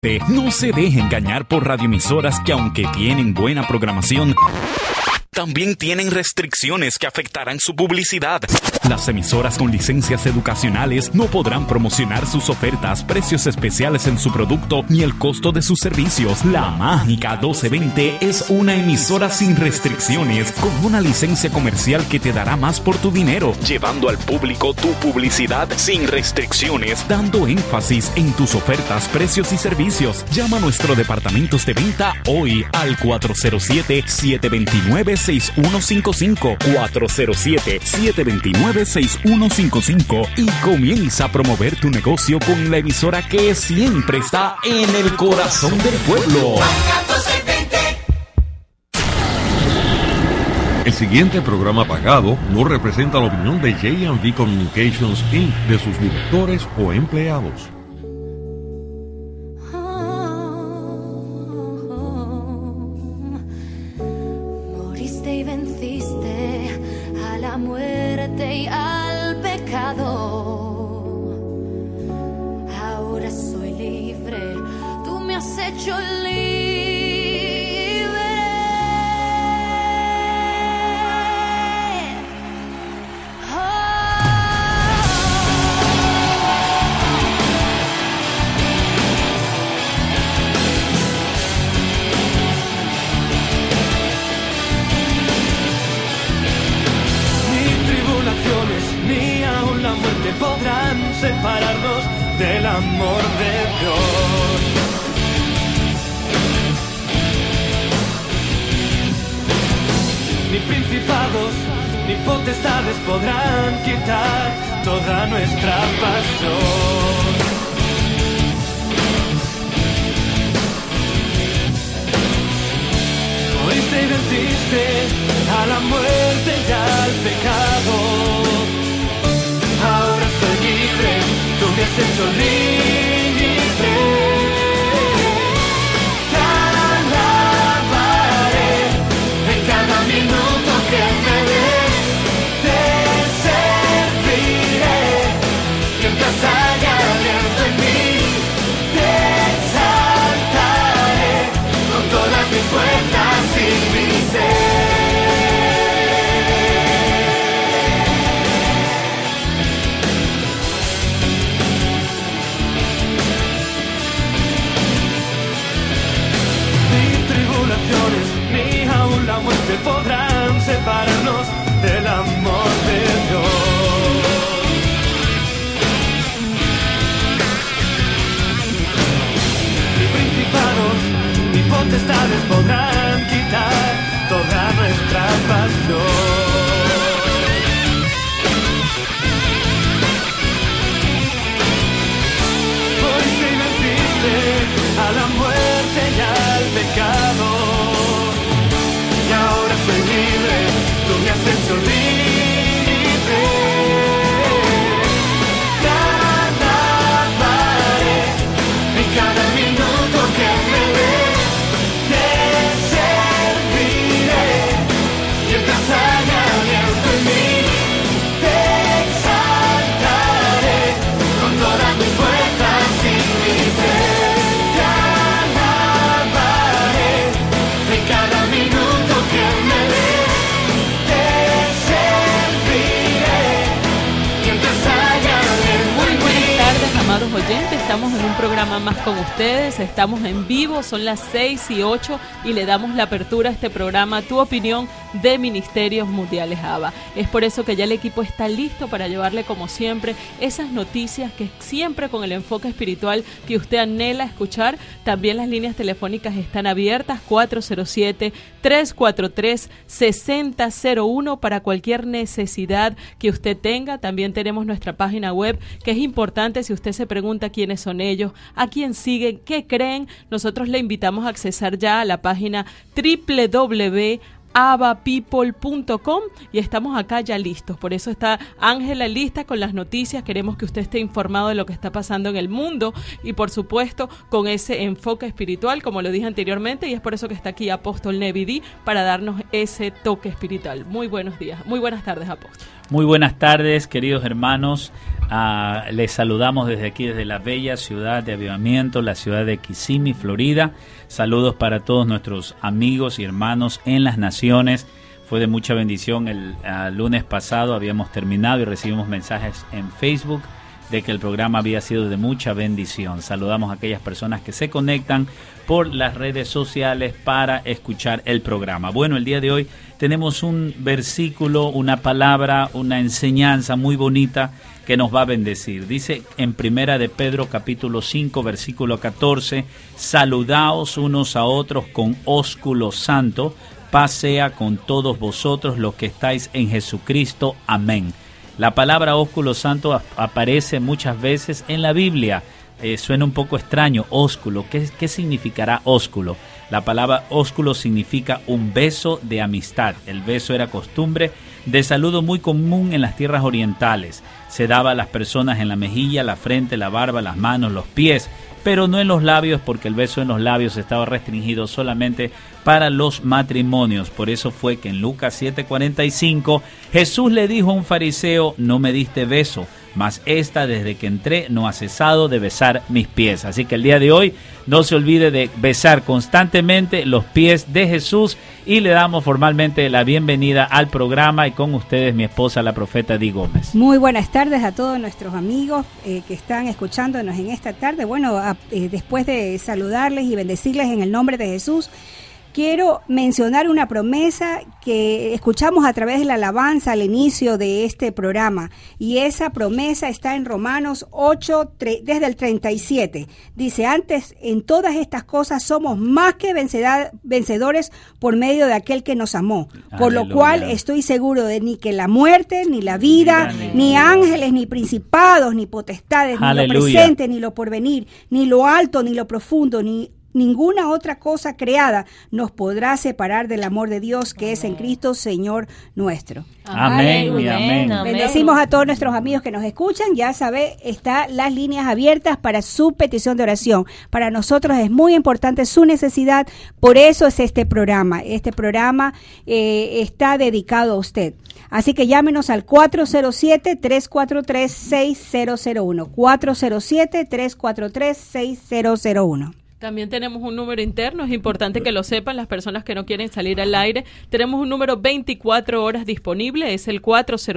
No se deje engañar por radioemisoras que, aunque tienen buena programación, también tienen restricciones que afectarán su publicidad. Las emisoras con licencias educacionales no podrán promocionar sus ofertas, precios especiales en su producto ni el costo de sus servicios. La Mágica 1220 es una emisora sin restricciones, con una licencia comercial que te dará más por tu dinero, llevando al público tu publicidad sin restricciones, dando énfasis en tus ofertas, precios y servicios. Llama a nuestro departamentos de venta hoy al 407-729-6155, 407-729-6155 y comienza a promover tu negocio con la emisora que siempre está en el corazón del pueblo. El siguiente programa pagado no representa la opinión de J&V Communications Inc., de sus directores o empleados. Podrán separarnos del amor de Dios. Ni principados ni potestades podrán quitar toda nuestra pasión. Moriste y venciste a la muerte y al pecado. Ahora soy libre, tú me has hecho libre. Te alabaré en cada minuto que me des. Te serviré mientras haya aliento en mí. Te exaltaré con todas mis fuerzas y mi ser. Ni aún la muerte podrán separarnos del amor de Dios. Ni principados ni potestades podrán quitar toda nuestra pasión. Moriste y venciste a la muerte y al pecado. Y ahora soy libre, tú me has hecho libre. Te alabaré en cada minuto que me des. Te serviré mientras haya aliento en mí. Te exaltaré con todas mis fuerzas y mi ser. Te alabaré en cada minuto que me des. Te serviré mientras haya aliento en mí. Buenas tardes, amados oyentes. Estamos en un programa más con ustedes. Estamos en vivo, son las 6:08 y le damos la apertura a este programa, Tu Opinión, de Ministerios Mundiales ABA. Es por eso que ya el equipo está listo para llevarle, como siempre, esas noticias que siempre con el enfoque espiritual que usted anhela escuchar. También las líneas telefónicas están abiertas, 407-343-6001 para cualquier necesidad que usted tenga. También tenemos nuestra página web, que es importante si usted se pregunta quiénes son ellos, a quién siguen, qué creen. Nosotros le invitamos a accesar ya a la página www.abapeople.com y estamos acá ya listos. Por eso está Ángela lista con las noticias. Queremos que usted esté informado de lo que está pasando en el mundo y, por supuesto, con ese enfoque espiritual, como lo dije anteriormente, y es por eso que está aquí Apóstol Nevi D para darnos ese toque espiritual. Muy buenos días, muy buenas tardes, Apóstol. Muy buenas tardes, queridos hermanos. Les saludamos desde aquí, desde la bella ciudad de Avivamiento, la ciudad de Kissimmee, Florida. Saludos para todos nuestros amigos y hermanos en las naciones. Fue de mucha bendición. El lunes pasado habíamos terminado y recibimos mensajes en Facebook de que el programa había sido de mucha bendición. Saludamos a aquellas personas que se conectan por las redes sociales para escuchar el programa. Bueno, el día de hoy tenemos un versículo, una palabra, una enseñanza muy bonita que nos va a bendecir. Dice en Primera de Pedro capítulo 5 versículo 14: saludaos unos a otros con ósculo santo, paz sea con todos vosotros los que estáis en Jesucristo. Amén. La palabra ósculo santo aparece muchas veces en la Biblia. Suena un poco extraño, ósculo. ¿Qué significará ósculo? La palabra ósculo significa un beso de amistad. El beso era costumbre de saludo muy común en las tierras orientales. Se daba a las personas en la mejilla, la frente, la barba, las manos, los pies, pero no en los labios, porque el beso en los labios estaba restringido solamente para los matrimonios. Por eso fue que en Lucas 7:45 Jesús le dijo a un fariseo: no me diste beso, mas esta desde que entré no ha cesado de besar mis pies. Así que el día de hoy no se olvide de besar constantemente los pies de Jesús, y le damos formalmente la bienvenida al programa, y con ustedes mi esposa, la profeta Di Gómez. Muy buenas tardes a todos nuestros amigos que están escuchándonos en esta tarde. Bueno, después de saludarles y bendecirles en el nombre de Jesús, quiero mencionar una promesa que escuchamos a través de la alabanza al inicio de este programa, y esa promesa está en Romanos 8, desde el 37. Dice: antes en todas estas cosas somos más que vencedores por medio de aquel que nos amó. Por lo cual estoy seguro de ni que la muerte, ni la vida, ni ángeles, ni principados, ni potestades, ni lo presente, ni lo porvenir, ni lo alto, ni lo profundo, ni ninguna otra cosa creada nos podrá separar del amor de Dios que es en Cristo Señor nuestro. Amén y amén. Bendecimos a todos nuestros amigos que nos escuchan. Ya sabe, están las líneas abiertas para su petición de oración. Para nosotros es muy importante su necesidad, por eso es este programa. Este programa está dedicado a usted. Así que llámenos al 407-343-6001. 407-343-6001. También tenemos un número interno, es importante que lo sepan las personas que no quieren salir al aire. Tenemos un número 24 horas disponible, es el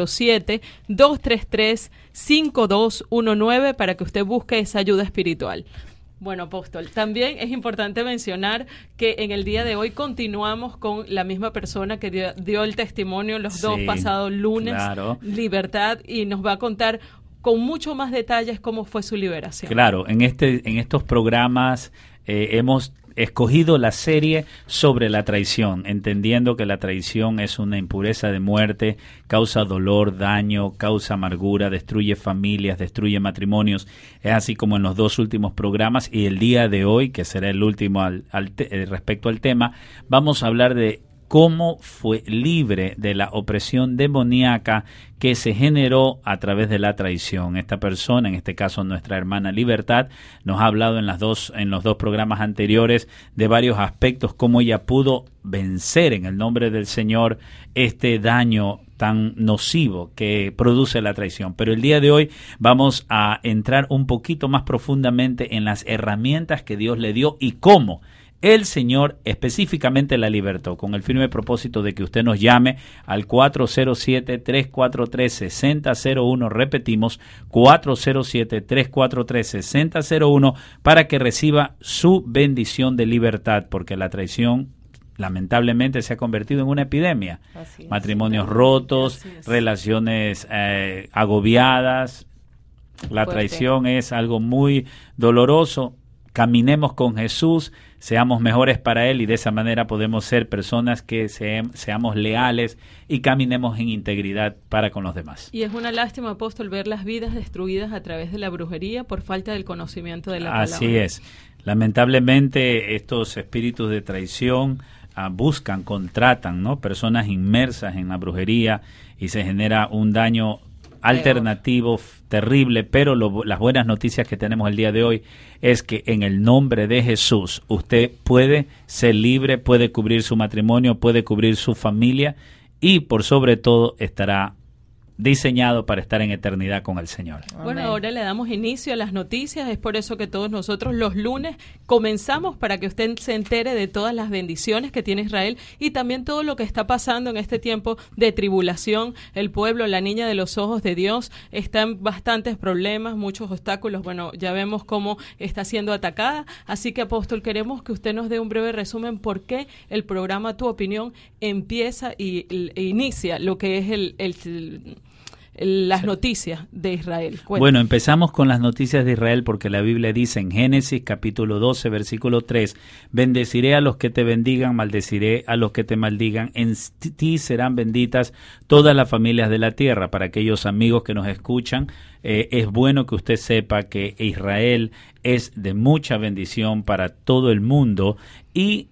407-233-5219 para que usted busque esa ayuda espiritual. Bueno, apóstol, también es importante mencionar que en el día de hoy continuamos con la misma persona que dio el testimonio los dos pasados lunes, claro, Libertad, y nos va a contar con mucho más detalles cómo fue su liberación. Claro, en estos programas hemos escogido la serie sobre la traición, entendiendo que la traición es una impureza de muerte, causa dolor, daño, causa amargura, destruye familias, destruye matrimonios. Es así como en los dos últimos programas, y el día de hoy, que será el último respecto al tema, vamos a hablar de cómo fue libre de la opresión demoníaca que se generó a través de la traición. Esta persona, en este caso nuestra hermana Libertad, nos ha hablado en los dos programas anteriores de varios aspectos, cómo ella pudo vencer en el nombre del Señor este daño tan nocivo que produce la traición. Pero el día de hoy vamos a entrar un poquito más profundamente en las herramientas que Dios le dio y cómo el Señor específicamente la libertó, con el firme propósito de que usted nos llame al 407-343-6001, repetimos, 407-343-6001, para que reciba su bendición de libertad, porque la traición lamentablemente se ha convertido en una epidemia. Matrimonios rotos, relaciones agobiadas. La traición es algo muy doloroso. Caminemos con Jesús, seamos mejores para Él, y de esa manera podemos ser personas que seamos leales y caminemos en integridad para con los demás. Y es una lástima, apóstol, ver las vidas destruidas a través de la brujería por falta del conocimiento de la palabra. Así es. Lamentablemente estos espíritus de traición contratan, ¿no?, personas inmersas en la brujería, y se genera un daño alternativo terrible, pero las buenas noticias que tenemos el día de hoy es que en el nombre de Jesús usted puede ser libre, puede cubrir su matrimonio, puede cubrir su familia, y por sobre todo estará diseñado para estar en eternidad con el Señor. Bueno, ahora le damos inicio a las noticias, es por eso que todos nosotros los lunes comenzamos para que usted se entere de todas las bendiciones que tiene Israel y también todo lo que está pasando en este tiempo de tribulación. El pueblo, la niña de los ojos de Dios, está en bastantes problemas, muchos obstáculos. Bueno, ya vemos cómo está siendo atacada, así que, apóstol, queremos que usted nos dé un breve resumen por qué el programa Tu Opinión empieza e inicia lo que es las noticias de Israel. Cuéntame. Bueno, empezamos con las noticias de Israel porque la Biblia dice en Génesis capítulo 12, versículo 3, bendeciré a los que te bendigan, maldeciré a los que te maldigan, en ti serán benditas todas las familias de la tierra. Para aquellos amigos que nos escuchan, es bueno que usted sepa que Israel es de mucha bendición para todo el mundo y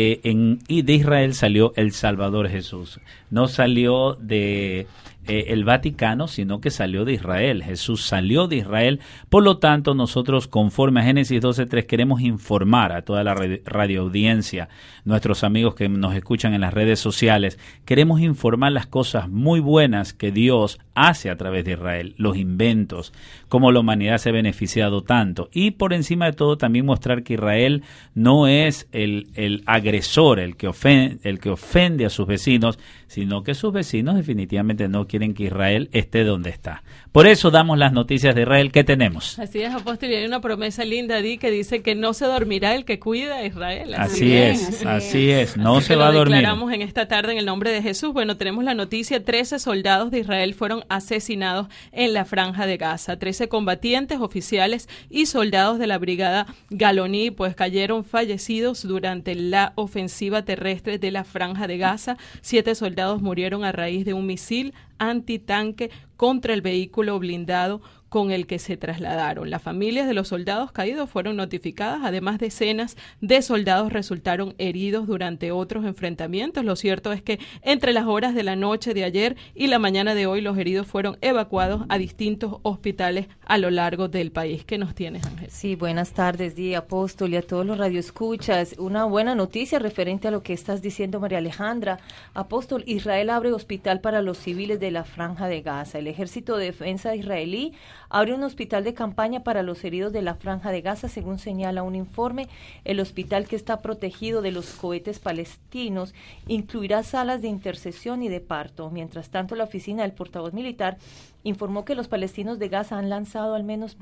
de Israel salió el Salvador Jesús. No salió de el Vaticano, sino que salió de Israel. Jesús salió de Israel. Por lo tanto, nosotros, conforme a Génesis 12:3, queremos informar a toda la radioaudiencia, nuestros amigos que nos escuchan en las redes sociales, queremos informar las cosas muy buenas que Dios hace a través de Israel, los inventos, cómo la humanidad se ha beneficiado tanto. Y por encima de todo, también mostrar que Israel no es el agresor, el que ofende a sus vecinos, sino que sus vecinos definitivamente no quieren que Israel esté donde está. Por eso damos las noticias de Israel que tenemos. Así es, apóstol, y hay una promesa linda, que dice que no se dormirá el que cuida a Israel. Así es, no se va a dormir. Lo declaramos en esta tarde en el nombre de Jesús. Bueno, tenemos la noticia, 13 soldados de Israel fueron asesinados en la Franja de Gaza. 13 combatientes, oficiales y soldados de la brigada Galoní, pues cayeron fallecidos durante la ofensiva terrestre de la Franja de Gaza. 7 soldados murieron a raíz de un misil antitanque contra el vehículo blindado con el que se trasladaron. Las familias de los soldados caídos fueron notificadas, además decenas de soldados resultaron heridos durante otros enfrentamientos. Lo cierto es que entre las horas de la noche de ayer y la mañana de hoy los heridos fueron evacuados a distintos hospitales a lo largo del país. ¿Qué nos tienes, Ángel? Sí, buenas tardes, apóstol, y a todos los radioescuchas. Una buena noticia referente a lo que estás diciendo, María Alejandra. Apóstol, Israel abre hospital para los civiles de la Franja de Gaza. El Ejército de Defensa israelí abre un hospital de campaña para los heridos de la Franja de Gaza, según señala un informe. El hospital, que está protegido de los cohetes palestinos, incluirá salas de intercesión y de parto. Mientras tanto, la oficina del portavoz militar informó que los palestinos de Gaza han lanzado al menos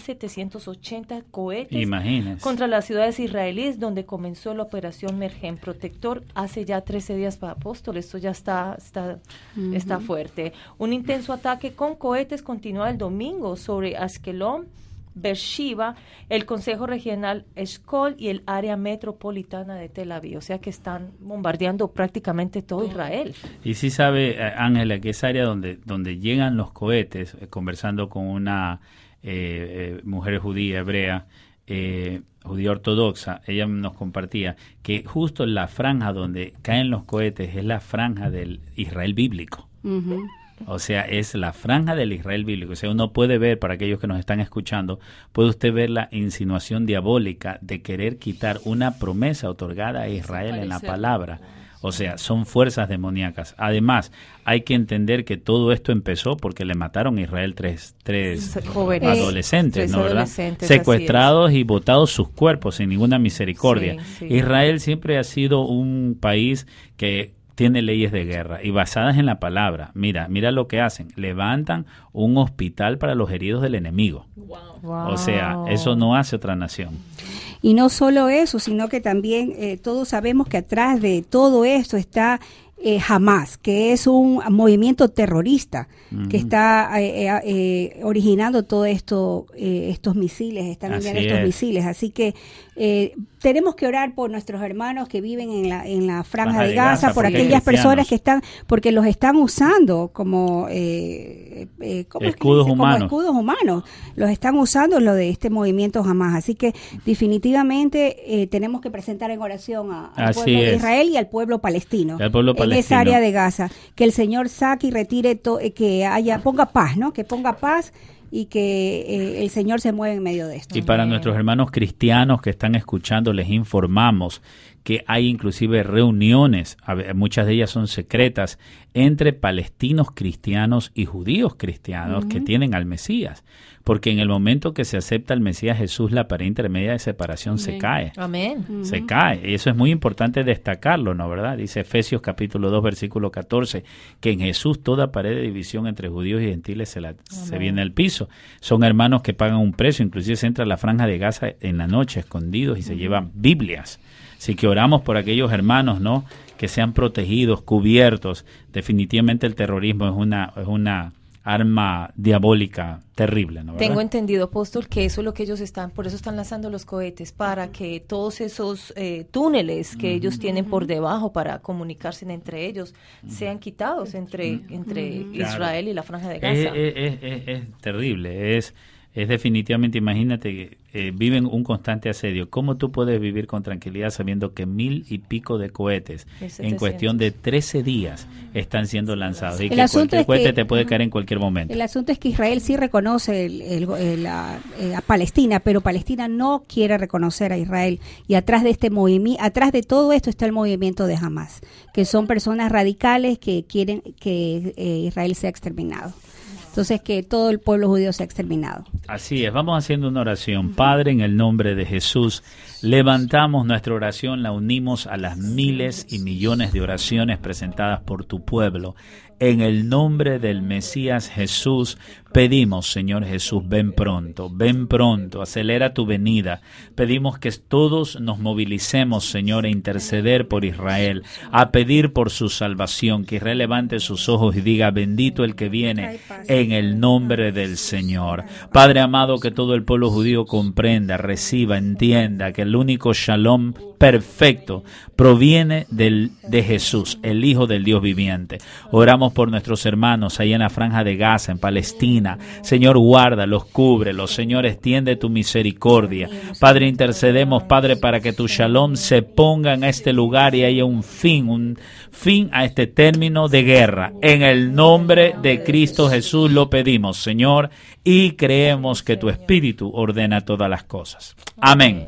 1.780 cohetes contra las ciudades israelíes, donde comenzó la operación Mergen Protector hace ya 13 días, para apóstol. Esto ya está fuerte. Un intenso ataque con cohetes continúa el domingo sobre Askelon, Beersheba, el Consejo Regional Eshkol y el área metropolitana de Tel Aviv. O sea que están bombardeando prácticamente todo Israel. Y sí sabe, Ángela, que esa área donde llegan los cohetes, conversando con una mujer judía, hebrea, judía ortodoxa, ella nos compartía que justo la franja donde caen los cohetes es la franja del Israel bíblico. Uh-huh. O sea, es la franja del Israel bíblico. O sea, uno puede ver, para aquellos que nos están escuchando, puede usted ver la insinuación diabólica de querer quitar una promesa otorgada a Israel en la palabra. O sea, son fuerzas demoníacas. Además, hay que entender que todo esto empezó porque le mataron a Israel tres jóvenes, adolescentes, ¿no? ¿Verdad? Secuestrados y botados sus cuerpos sin ninguna misericordia. Sí. Israel siempre ha sido un país que tiene leyes de guerra y basadas en la palabra. Mira lo que hacen. Levantan un hospital para los heridos del enemigo. Wow. O sea, eso no hace otra nación. Y no solo eso, sino que también todos sabemos que atrás de todo esto está Hamas, que es un movimiento terrorista que está originando todo esto, estos misiles, están enviando estos misiles. Así que tenemos que orar por nuestros hermanos que viven en la Franja de Gaza, por aquellas personas que están, porque los están usando como escudos humanos. Los están usando lo de este movimiento Hamas. Así que definitivamente tenemos que presentar en oración al pueblo de Israel y al pueblo palestino. En esa área de Gaza, que el Señor saque y retire, ponga paz, ¿no? Que ponga paz y que el Señor se mueve en medio de esto. Y para nuestros hermanos cristianos que están escuchando, les informamos que hay inclusive reuniones, muchas de ellas son secretas, entre palestinos cristianos y judíos cristianos que tienen al Mesías. Porque en el momento que se acepta al Mesías Jesús, la pared intermedia de separación se cae. Amén. Se cae. Y eso es muy importante destacarlo, ¿no? ¿Verdad? Dice Efesios capítulo 2, versículo 14, que en Jesús toda pared de división entre judíos y gentiles se viene al piso. Son hermanos que pagan un precio, inclusive se entra a la franja de Gaza en la noche, escondidos, y se llevan Biblias. Así que oramos por aquellos hermanos, ¿no?, que sean protegidos, cubiertos. Definitivamente el terrorismo es una arma diabólica terrible, ¿no? ¿Verdad? Tengo entendido, apóstol, que eso es lo que ellos por eso están lanzando los cohetes, para que todos esos túneles que ellos tienen por debajo para comunicarse entre ellos sean quitados entre Israel y la Franja de Gaza. Es terrible, es definitivamente, imagínate, viven un constante asedio. ¿Cómo tú puedes vivir con tranquilidad sabiendo que 1000 y pico de cohetes en cuestión de 13 días están siendo lanzados? Y que cualquier cohete te puede caer en cualquier momento. El asunto es que Israel sí reconoce a Palestina, pero Palestina no quiere reconocer a Israel. Y atrás de este movimiento, atrás de todo esto está el movimiento de Hamas, que son personas radicales que quieren que Israel sea exterminado. Entonces, que todo el pueblo judío sea exterminado. Así es, vamos haciendo una oración. Padre, en el nombre de Jesús, levantamos nuestra oración, la unimos a las miles y millones de oraciones presentadas por tu pueblo. En el nombre del Mesías Jesús, pedimos, Señor Jesús, ven pronto, acelera tu venida. Pedimos que todos nos movilicemos, Señor, a interceder por Israel, a pedir por su salvación, que Israel levante sus ojos y diga, bendito el que viene, en el nombre del Señor. Padre amado, que todo el pueblo judío comprenda, reciba, entienda que el único shalom perfecto proviene de Jesús, el Hijo del Dios viviente. Oramos por nuestros hermanos ahí en la Franja de Gaza, en Palestina. Señor, guárdalos, cúbrelos. Señor, extiende tu misericordia. Padre, intercedemos, Padre, para que tu shalom se ponga en este lugar y haya un fin a este término de guerra. En el nombre de Cristo Jesús lo pedimos, Señor, y creemos que tu Espíritu ordena todas las cosas. Amén.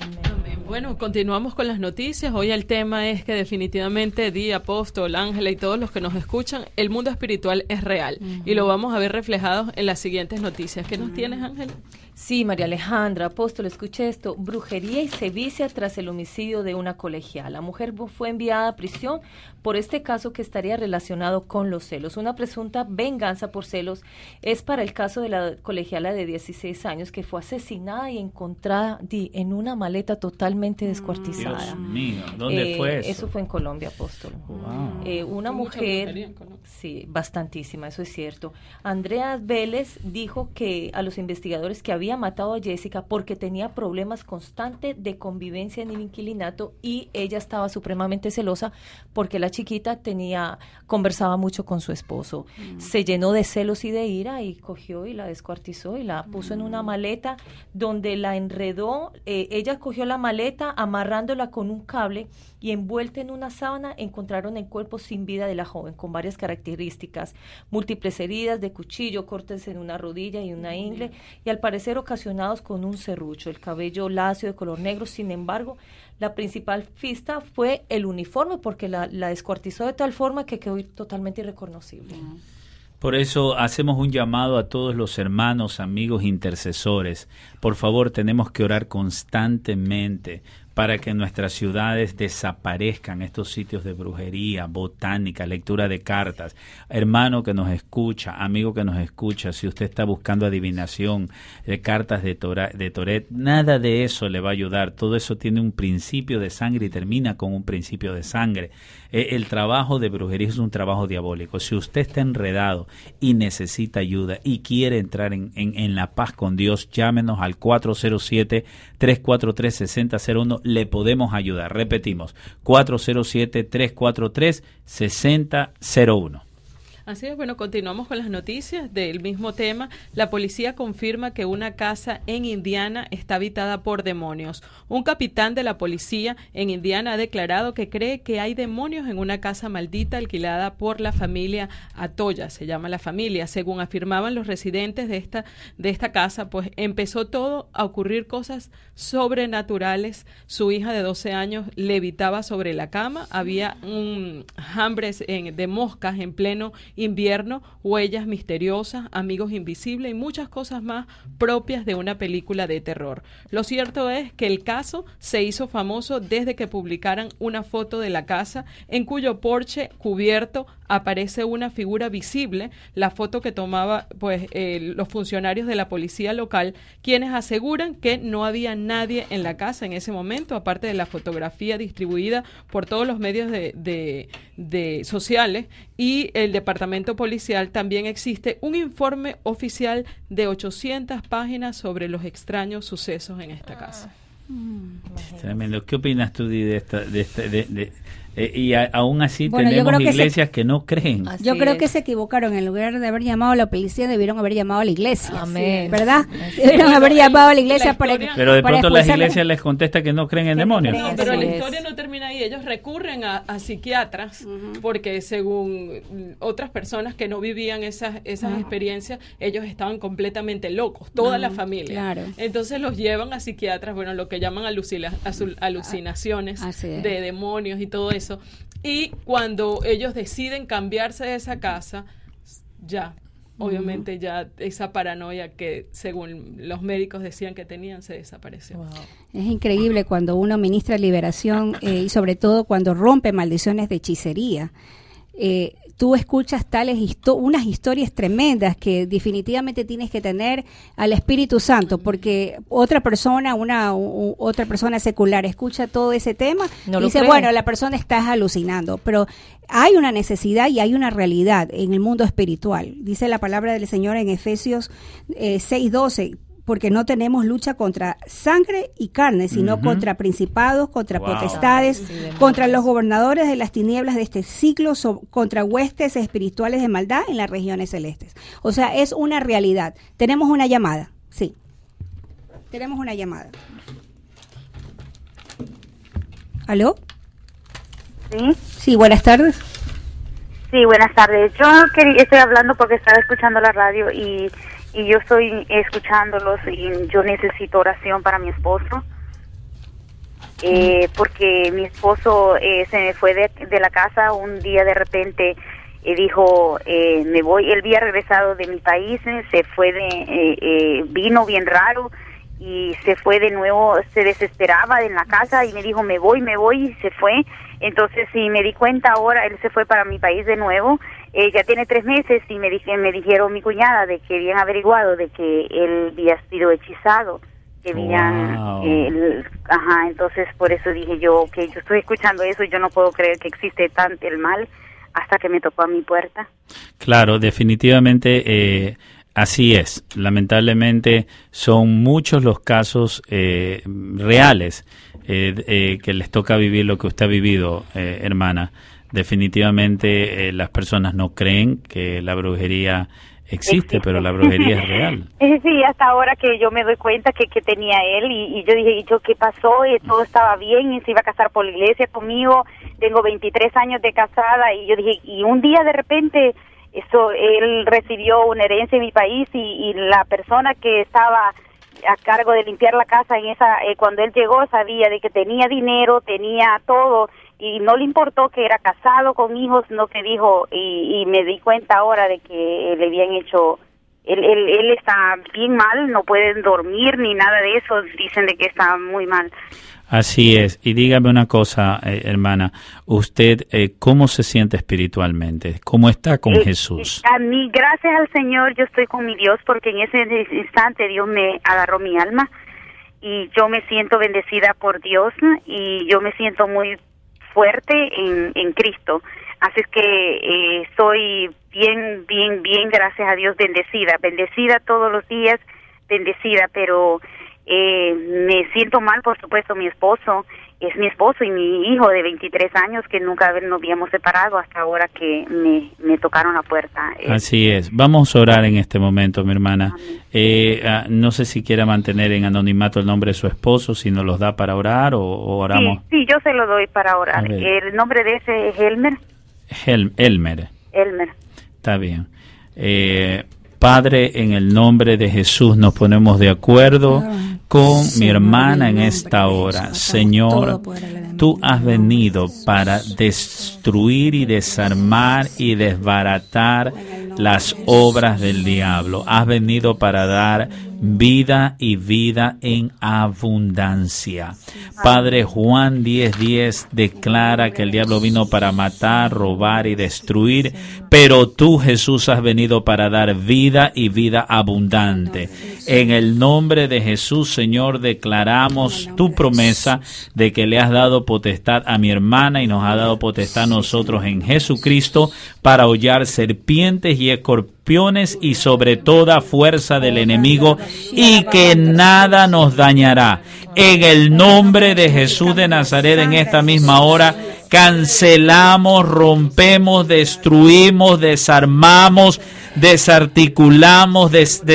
Bueno, continuamos con las noticias. Hoy el tema es que definitivamente Apóstol, Ángela y todos los que nos escuchan, el mundo espiritual es real y lo vamos a ver reflejado en las siguientes noticias. ¿Qué nos tienes, Ángela? Sí, María Alejandra, apóstol, escuche esto. Brujería y sevicia tras el homicidio de una colegiala. La mujer fue enviada a prisión por este caso que estaría relacionado con los celos. Una presunta venganza por celos es para el caso de la colegiala de 16 años que fue asesinada y encontrada en una maleta totalmente descuartizada. Dios mío, ¿dónde fue eso? Eso fue en Colombia, apóstol. Wow. Una mujer, sí, bastantísima, eso es cierto. Andrea Vélez dijo que a los investigadores que había matado a Jessica porque tenía problemas constantes de convivencia en el inquilinato y ella estaba supremamente celosa porque la chiquita conversaba mucho con su esposo. Se llenó de celos y de ira y cogió y la descuartizó y la puso en una maleta donde la enredó. Ella cogió la maleta amarrándola con un cable y envuelta en una sábana encontraron el cuerpo sin vida de la joven con varias características, múltiples heridas de cuchillo, cortes en una rodilla y una ingle y al parecer ocasionados con un serrucho, el cabello lacio de color negro. Sin embargo, la principal pista fue el uniforme porque la descuartizó de tal forma que quedó totalmente irreconocible. Por eso hacemos un llamado a todos los hermanos, amigos, intercesores. Por favor, tenemos que orar constantemente para que en nuestras ciudades desaparezcan estos sitios de brujería, botánica, lectura de cartas. Hermano que nos escucha, amigo que nos escucha, si usted está buscando adivinación, cartas de Toret, nada de eso le va a ayudar. Todo eso tiene un principio de sangre y termina con un principio de sangre. El trabajo de brujería es un trabajo diabólico. Si usted está enredado y necesita ayuda y quiere entrar en la paz con Dios, llámenos al 407-343-6001. Le podemos ayudar. Repetimos, 407-343-6001. Así es, bueno, continuamos con las noticias del mismo tema. La policía confirma que una casa en Indiana está habitada por demonios. Un capitán de la policía en Indiana ha declarado que cree que hay demonios en una casa maldita alquilada por la familia Atoya, se llama la familia. Según afirmaban los residentes de esta casa, pues empezó todo a ocurrir cosas sobrenaturales. Su hija de 12 años levitaba sobre la cama, había hambres de moscas en pleno invierno, huellas misteriosas, amigos invisibles y muchas cosas más propias de una película de terror. Lo cierto es que el caso se hizo famoso desde que publicaran una foto de la casa en cuyo porche cubierto aparece una figura visible, la foto que tomaba los funcionarios de la policía local, quienes aseguran que no había nadie en la casa en ese momento, aparte de la fotografía distribuida por todos los medios de sociales y el departamento policial. También existe un informe oficial de 800 páginas sobre los extraños sucesos en esta casa. Tremendo. ¿Qué opinas tú, Di, de esta? Y aún así bueno, tenemos iglesias que no creen. Yo creo que se equivocaron. En lugar de haber llamado a la policía, debieron haber llamado a la iglesia. Amén. ¿Verdad? Debieron haber llamado a la iglesia pero de pronto las iglesias les contesta que no creen en demonios. No, pero la historia no termina ahí. Ellos recurren a psiquiatras porque según otras personas que no vivían esas experiencias, ellos estaban completamente locos, toda la familia. Claro. Entonces los llevan a psiquiatras, bueno, lo que llaman alucinaciones de demonios y todo eso. Y cuando ellos deciden cambiarse de esa casa, ya, obviamente ya esa paranoia que según los médicos decían que tenían se desapareció. Wow. Es increíble cuando uno ministra liberación y sobre todo cuando rompe maldiciones de hechicería. Tú escuchas unas historias tremendas que definitivamente tienes que tener al Espíritu Santo, porque otra persona secular escucha todo ese tema y dice, bueno, la persona está alucinando, pero hay una necesidad y hay una realidad en el mundo espiritual. Dice la palabra del Señor en Efesios 6:12, porque no tenemos lucha contra sangre y carne, sino contra principados, contra potestades, contra los gobernadores de las tinieblas de este siglo, contra huestes espirituales de maldad en las regiones celestes. O sea, es una realidad. Tenemos una llamada, sí. Tenemos una llamada. ¿Aló? Sí. Sí, buenas tardes. Sí, buenas tardes. Yo estoy hablando porque estaba escuchando la radio y yo estoy escuchándolos y yo necesito oración para mi esposo, porque mi esposo se me fue de la casa un día de repente, dijo, me voy. Él había regresado de mi país, se fue vino bien raro y se fue de nuevo, se desesperaba en la casa y me dijo, me voy y se fue. Entonces, sí, me di cuenta ahora, él se fue para mi país de nuevo. Ya tiene 3 meses y me dijeron mi cuñada de que habían averiguado de que él había sido hechizado, que habían, entonces por eso dije yo que yo estoy escuchando eso y yo no puedo creer que existe tanto el mal hasta que me tocó a mi puerta. Claro, definitivamente así es. Lamentablemente son muchos los casos reales que les toca vivir lo que usted ha vivido, hermana. Definitivamente las personas no creen que la brujería existe, pero la brujería es real. Sí, hasta ahora que yo me doy cuenta que tenía él y yo dije, ¿y yo qué pasó? Y todo estaba bien y se iba a casar por la iglesia conmigo. Tengo 23 años de casada y yo dije, y un día de repente él recibió una herencia en mi país y la persona que estaba a cargo de limpiar la casa cuando él llegó sabía de que tenía dinero, tenía todo y no le importó que era casado con hijos, no que dijo, y me di cuenta ahora de que le habían hecho, él está bien mal, no pueden dormir ni nada de eso, dicen de que está muy mal. Así es, y dígame una cosa, hermana, usted, ¿cómo se siente espiritualmente? ¿Cómo está con Jesús? A mí, gracias al Señor, yo estoy con mi Dios, porque en ese instante Dios me agarró mi alma, y yo me siento bendecida por Dios, y yo me siento muy fuerte en Cristo. Así es que estoy bien, gracias a Dios, bendecida todos los días, bendecida, pero Me siento mal, por supuesto. Mi esposo es mi esposo y mi hijo de 23 años que nunca nos habíamos separado hasta ahora que me tocaron la puerta. Así es. Vamos a orar en este momento, mi hermana. No sé si quiera mantener en anonimato el nombre de su esposo, si nos los da para orar o oramos. Sí, yo se lo doy para orar. El nombre de ese es Elmer. Elmer. Está bien. Padre, en el nombre de Jesús nos ponemos de acuerdo con mi hermana en esta hora. Señor, tú has venido para destruir y desarmar y desbaratar las obras del diablo. Has venido para dar vida y vida en abundancia. Padre, Juan 10:10 declara que el diablo vino para matar, robar y destruir, pero tú, Jesús, has venido para dar vida y vida abundante. En el nombre de Jesús, Señor, declaramos tu promesa de que le has dado potestad a mi hermana y nos ha dado potestad a nosotros en Jesucristo para hollar serpientes y escorpiones y sobre toda fuerza del enemigo, y que nada nos dañará. En el nombre de Jesús de Nazaret, en esta misma hora, cancelamos, rompemos, destruimos, desarmamos, desarticulamos,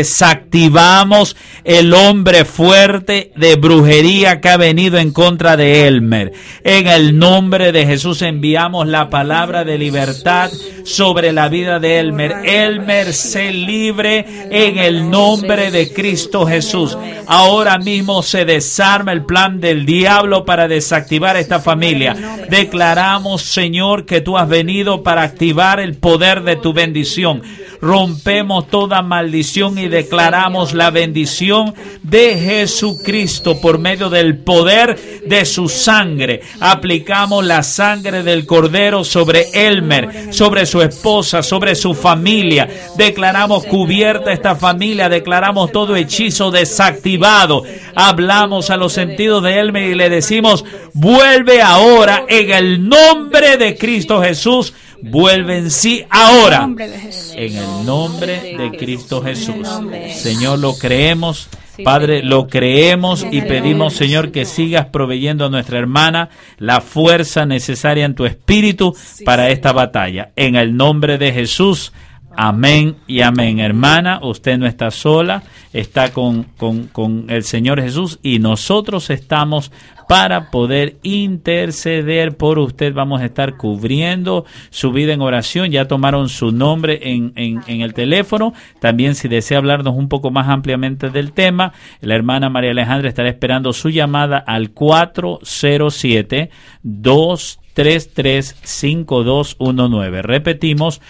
desactivamos el hombre fuerte de brujería que ha venido en contra de Elmer. En el nombre de Jesús enviamos la palabra de libertad sobre la vida de Elmer. Elmer, sé libre en el nombre de Cristo Jesús. Ahora mismo se desarma el plan del diablo para desactivar esta familia. Declaramos, Señor, que tú has venido para activar el poder de tu bendición. Rompemos toda maldición y declaramos la bendición de Jesucristo por medio del poder de su sangre. Aplicamos la sangre del Cordero sobre Elmer, sobre su esposa, sobre su familia. Declaramos cubierta esta familia, declaramos todo hechizo desactivado. Hablamos a los sentidos de Elmer y le decimos: vuelve ahora en el nombre de Cristo Jesús. Vuelve en sí ahora en el nombre de Cristo Jesús. Señor, lo creemos. Padre, lo creemos y pedimos, Señor, que sigas proveyendo a nuestra hermana la fuerza necesaria en tu espíritu para esta batalla. En el nombre de Jesús. Amén y amén. Hermana, usted no está sola, está con el Señor Jesús y nosotros estamos para poder interceder por usted. Vamos a estar cubriendo su vida en oración. Ya tomaron su nombre en el teléfono. También, si desea hablarnos un poco más ampliamente del tema, la hermana María Alejandra estará esperando su llamada al 407-233-5219. Repetimos,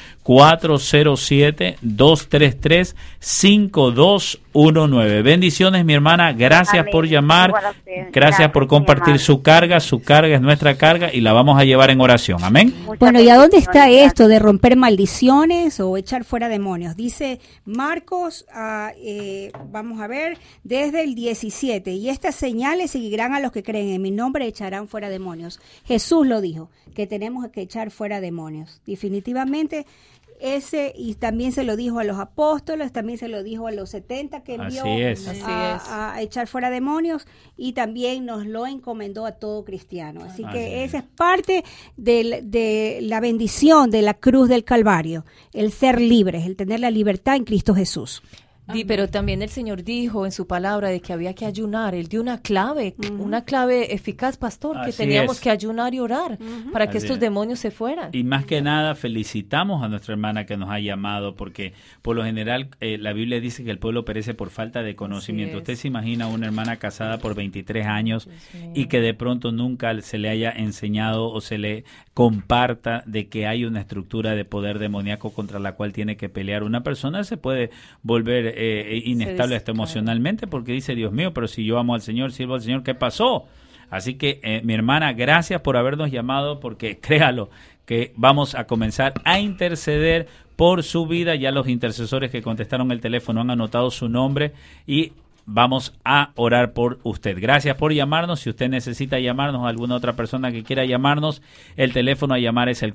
407-233-5219. Bendiciones, mi hermana. Gracias por llamar. Gracias por compartir su carga. Su carga es nuestra carga y la vamos a llevar en oración. Amén. Bueno, ¿y a dónde está esto de romper maldiciones o echar fuera demonios? Dice Marcos, vamos a ver, desde el 17. Y estas señales seguirán a los que creen en mi nombre, echarán fuera demonios. Jesús lo dijo, que tenemos que echar fuera demonios. Definitivamente. Y también se lo dijo a los apóstoles, también se lo dijo a los 70 que envió a echar fuera demonios, y también nos lo encomendó a todo cristiano. Así que esa es parte de la bendición de la cruz del Calvario, el ser libres, el tener la libertad en Cristo Jesús. Pero también el Señor dijo en su palabra de que había que ayunar. Él dio una clave eficaz, pastor, que teníamos que ayunar y orar para que estos demonios se fueran. Y más que nada felicitamos a nuestra hermana que nos ha llamado, porque por lo general la Biblia dice que el pueblo perece por falta de conocimiento. Usted se imagina una hermana casada por 23 años y que de pronto nunca se le haya enseñado o se le comparta de que hay una estructura de poder demoníaco contra la cual tiene que pelear. Una persona se puede volver inestable hasta emocionalmente, porque dice: Dios mío, pero si yo amo al Señor, sirvo al Señor, ¿qué pasó? Así que mi hermana, gracias por habernos llamado, porque créalo que vamos a comenzar a interceder por su vida. Ya los intercesores que contestaron el teléfono han anotado su nombre y vamos a orar por usted. Gracias por llamarnos. Si usted necesita llamarnos o alguna otra persona que quiera llamarnos, el teléfono a llamar es el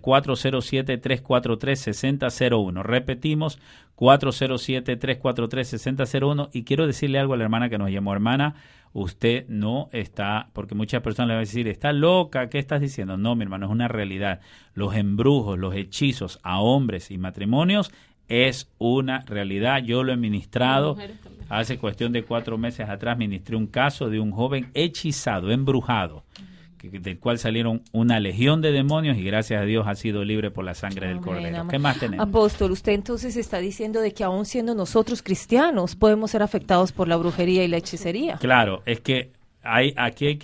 407-343-6001. Repetimos, 407-343-6001. Y quiero decirle algo a la hermana que nos llamó. Hermana, usted no está, porque muchas personas le van a decir, está loca, ¿qué estás diciendo? No, mi hermano, es una realidad. Los embrujos, los hechizos a hombres y matrimonios es una realidad. Yo lo he ministrado. Hace cuestión de 4 meses atrás ministré un caso de un joven hechizado, embrujado, del cual salieron una legión de demonios y gracias a Dios ha sido libre por la sangre del Cordero. ¿Qué más tenemos? Apóstol, usted entonces está diciendo de que aún siendo nosotros cristianos podemos ser afectados por la brujería y la hechicería. Claro, es que hay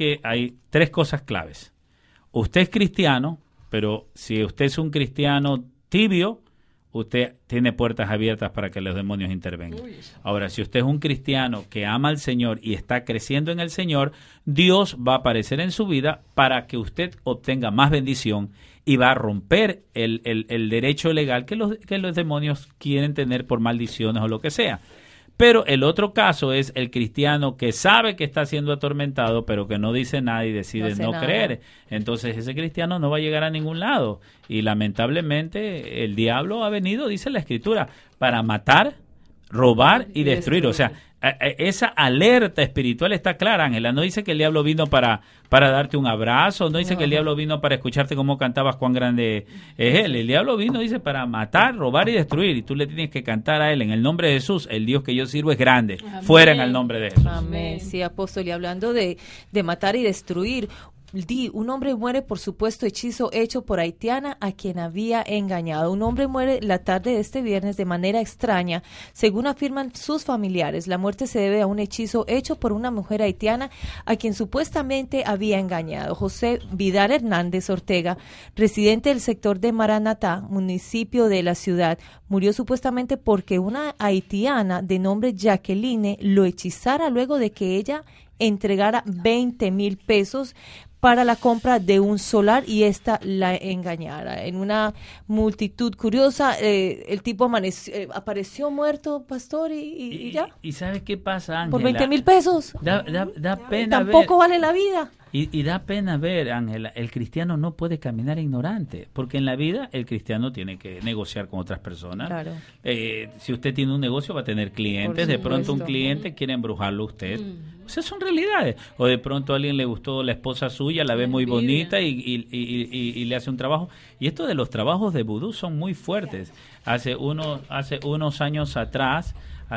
3 cosas claves. Usted es cristiano, pero si usted es un cristiano tibio, usted tiene puertas abiertas para que los demonios intervengan. Ahora, si usted es un cristiano que ama al Señor y está creciendo en el Señor, Dios va a aparecer en su vida para que usted obtenga más bendición y va a romper el derecho legal que los demonios quieren tener por maldiciones o lo que sea. Pero el otro caso es el cristiano que sabe que está siendo atormentado, pero que no dice nada y decide no creer. Entonces ese cristiano no va a llegar a ningún lado. Y lamentablemente el diablo ha venido, dice la Escritura, para matar, robar y destruir. O sea, esa alerta espiritual está clara, Ángela. No dice que el diablo vino para darte un abrazo, no dice que el diablo vino para escucharte cómo cantabas cuán grande es Él. El diablo vino, dice, para matar, robar y destruir. Y tú le tienes que cantar a Él en el nombre de Jesús. El Dios que yo sirvo es grande. Amén. Fuera en el nombre de Jesús. Amén. Sí, apóstol. Y hablando de matar y destruir, un hombre muere por supuesto hechizo hecho por haitiana a quien había engañado. Un hombre muere la tarde de este viernes de manera extraña, según afirman sus familiares. La muerte se debe a un hechizo hecho por una mujer haitiana a quien supuestamente había engañado. José Vidal Hernández Ortega, residente del sector de Maranatá, municipio de la ciudad, murió supuestamente porque una haitiana de nombre Jacqueline lo hechizara luego de que ella entregara 20,000 pesos para la compra de un solar y esta la engañara. En una multitud curiosa, el tipo apareció muerto, pastor, y ya. ¿Y sabe qué pasa, Ángela? Por 20,000 pesos. Da pena Tampoco vale la vida. Y da pena ver, Ángela, el cristiano no puede caminar ignorante, porque en la vida el cristiano tiene que negociar con otras personas. Claro. Si usted tiene un negocio va a tener clientes, de pronto un cliente quiere embrujarlo a usted. O sea, son realidades. O de pronto a alguien le gustó la esposa suya, la ve muy bonita y le hace un trabajo. Y esto de los trabajos de vudú son muy fuertes. Hace unos años atrás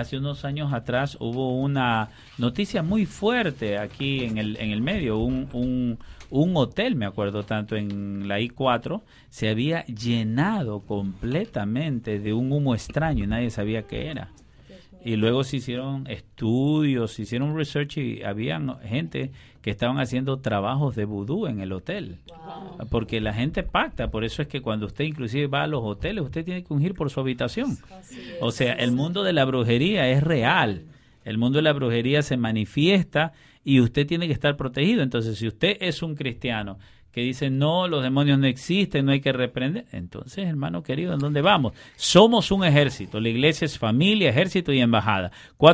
hubo una noticia muy fuerte aquí en el medio. Un hotel, me acuerdo, tanto en la I-4, se había llenado completamente de un humo extraño y nadie sabía qué era. Y luego se hicieron estudios, se hicieron research y habían gente que estaban haciendo trabajos de vudú en el hotel. Wow. Porque la gente pacta, por eso es que cuando usted inclusive va a los hoteles, usted tiene que ungir por su habitación. O sea, el mundo de la brujería es real. El mundo de la brujería se manifiesta y usted tiene que estar protegido. Entonces, si usted es un cristiano que dice, no, los demonios no existen, no hay que reprender, entonces, hermano querido, ¿en dónde vamos? Somos un ejército, la iglesia es familia, ejército y embajada.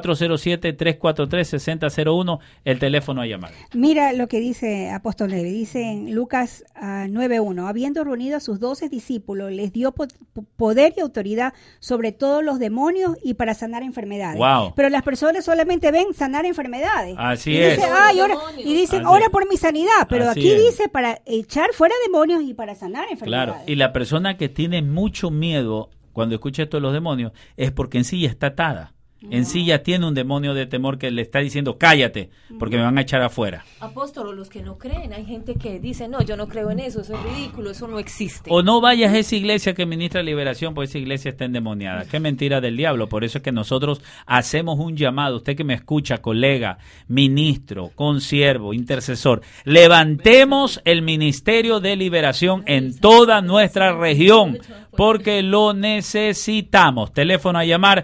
407-343-6001, el teléfono a llamar. Mira lo que dice Apóstol Levi, dice en Lucas 9:1, habiendo reunido a sus 12 discípulos, les dio poder y autoridad sobre todos los demonios y para sanar enfermedades. Wow. Pero las personas solamente ven sanar enfermedades. Así y es. Dicen, ora por mi sanidad, pero así aquí es. dice para echar fuera demonios y para sanar enfermedades. Claro, y la persona que tiene mucho miedo cuando escucha esto de los demonios es porque en sí ya está atada. En sí ya tiene un demonio de temor que le está diciendo, cállate, porque me van a echar afuera. Apóstol, los que no creen, hay gente que dice, no, yo no creo en eso es ridículo, eso no existe. O no vayas a esa iglesia que ministra liberación, porque esa iglesia está endemoniada. Qué mentira del diablo. Por eso es que nosotros hacemos un llamado, usted que me escucha, colega, ministro, consiervo, intercesor, levantemos el ministerio de liberación en toda nuestra región, porque lo necesitamos. Teléfono a llamar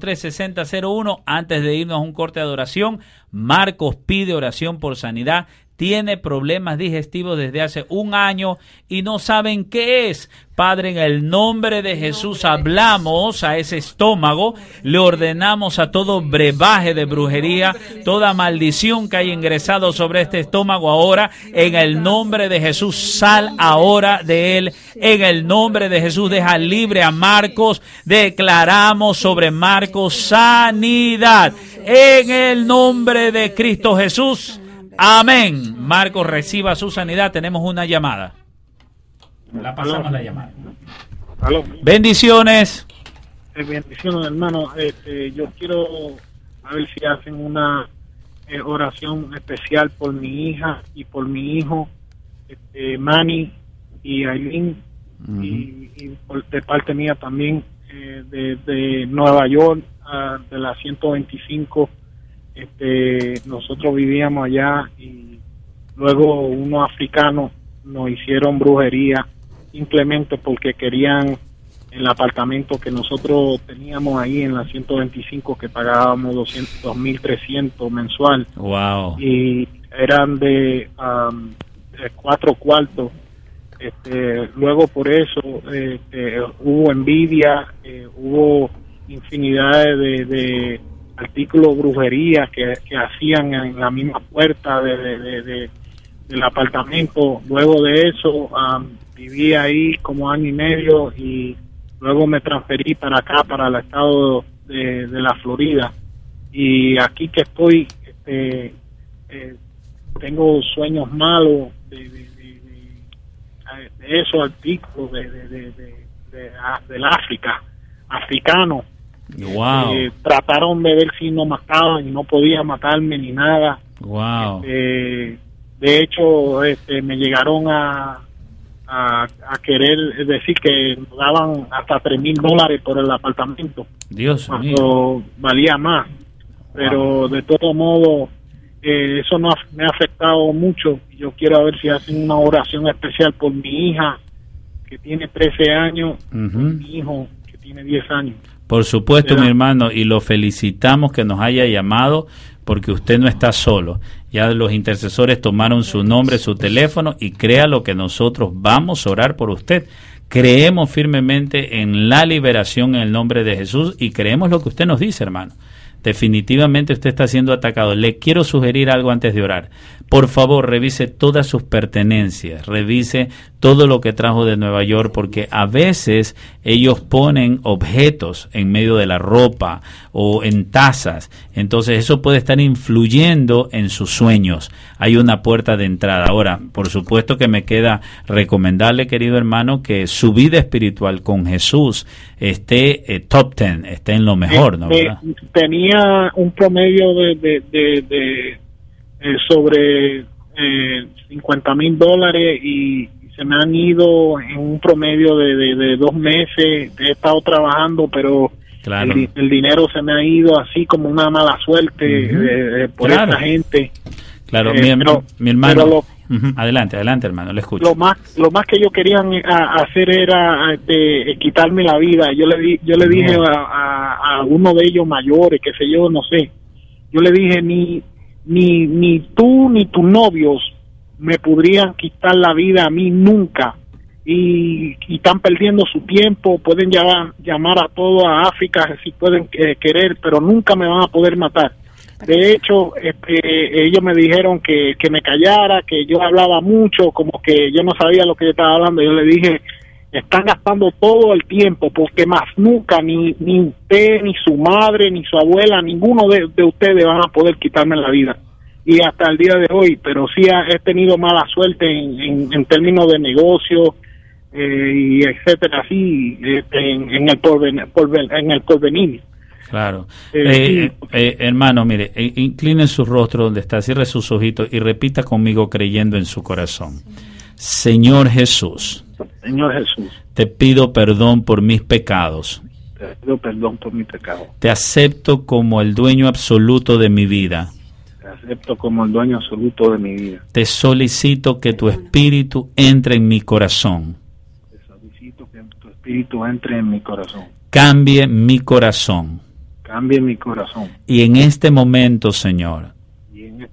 407-343-6001. Antes de irnos a un corte de adoración, Marcos pide oración por sanidad. tiene problemas digestivos desde hace 1 año y no saben qué es. Padre, en el nombre de Jesús hablamos a ese estómago, le ordenamos a todo brebaje de brujería, toda maldición que haya ingresado sobre este estómago ahora, en el nombre de Jesús, sal ahora de él, en el nombre de Jesús, deja libre a Marcos, declaramos sobre Marcos sanidad, en el nombre de Cristo Jesús, amén. Marcos reciba su sanidad, tenemos una llamada. La pasamos la llamada. ¿Aló? Bendiciones. Bendiciones, hermano. Yo quiero a ver si hacen una oración especial por mi hija y por mi hijo, Manny y Aileen, y de parte mía también, de Nueva York, de la 125. Nosotros vivíamos allá y luego unos africanos nos hicieron brujería simplemente porque querían el apartamento que nosotros teníamos ahí en la 125, que pagábamos 2.300 mensual. Wow. Y eran de 4 cuartos. Luego por eso hubo envidia, hubo infinidad de artículos de brujería que hacían en la misma puerta del apartamento. Luego de eso viví ahí como 1 año y medio y luego me transferí para acá, para el estado de la Florida, y aquí que estoy tengo sueños malos de esos artículos del África, africano. Wow. Trataron de ver si no mataban y no podían matarme ni nada. Wow. De hecho, me llegaron a querer decir que nos daban hasta $3,000 por el apartamento. Dios mío. Cuando valía más. Pero de todo modo, eso no me ha afectado mucho. Yo quiero ver si hacen una oración especial por mi hija, que tiene 13 años, por mi hijo, que tiene 10 años. Por supuesto, mi hermano, y lo felicitamos que nos haya llamado, porque usted no está solo. Ya los intercesores tomaron su nombre, su teléfono, y créalo que nosotros vamos a orar por usted. Creemos firmemente en la liberación en el nombre de Jesús y creemos lo que usted nos dice, hermano. Definitivamente usted está siendo atacado. Le quiero sugerir algo antes de orar. Por favor, revise todas sus pertenencias, revise todo lo que trajo de Nueva York, porque a veces ellos ponen objetos en medio de la ropa o en tazas. Entonces eso puede estar influyendo en sus sueños. Hay una puerta de entrada. Ahora, por supuesto que me queda recomendarle, querido hermano, que su vida espiritual con Jesús esté top 10, esté en lo mejor, ¿no? ¿Verdad? Tenía un promedio de sobre $50,000 y se me han ido en un promedio de 2 meses. He estado trabajando, pero claro, el dinero se me ha ido así como una mala suerte por esta gente. Claro, mi hermano. Adelante, hermano, le escucho. Lo más que ellos querían hacer era quitarme la vida. Yo le dije a uno de ellos mayores, que sé yo, no sé. Yo le dije, ni tú ni tus novios me podrían quitar la vida a mí nunca. Y están perdiendo su tiempo. Pueden llamar a todo a África si pueden querer, pero nunca me van a poder matar. De hecho, ellos me dijeron que me callara, que yo hablaba mucho, como que yo no sabía lo que yo estaba hablando. Yo le dije, están gastando todo el tiempo, porque más nunca ni usted, ni su madre, ni su abuela, ninguno de ustedes van a poder quitarme la vida. Y hasta el día de hoy, pero sí he tenido mala suerte en términos de negocio, y etcétera, así, en el porvenir. Claro. Hermano, mire, incline su rostro donde está, cierre sus ojitos y repita conmigo creyendo en su corazón. Señor Jesús, te pido perdón por mis pecados. Te pido perdón por mis pecados. Te acepto como el dueño absoluto de mi vida. Te acepto como el dueño absoluto de mi vida. Te solicito que tu espíritu entre en mi corazón. Te solicito que tu espíritu entre en mi corazón. Cambie mi corazón. Cambie mi corazón. Y en este momento, Señor,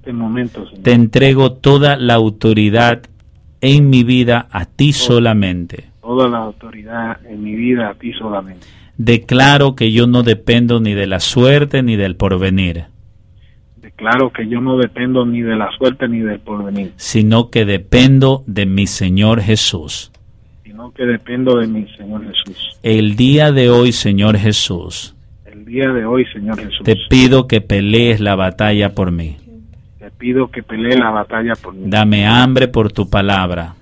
este momento, Señor. Te entrego toda la autoridad en mi vida a ti solamente. Toda la autoridad en mi vida a ti solamente. Declaro que yo no dependo ni de la suerte ni del porvenir. Declaro que yo no dependo ni de la suerte ni del porvenir. Sino que dependo de mi Señor Jesús. Sino que dependo de mi Señor Jesús. El día de hoy, Señor Jesús. El día de hoy, Señor Jesús. Te pido que pelees la batalla por mí. Te pido que pelee la batalla por mí. Dame hambre por tu palabra.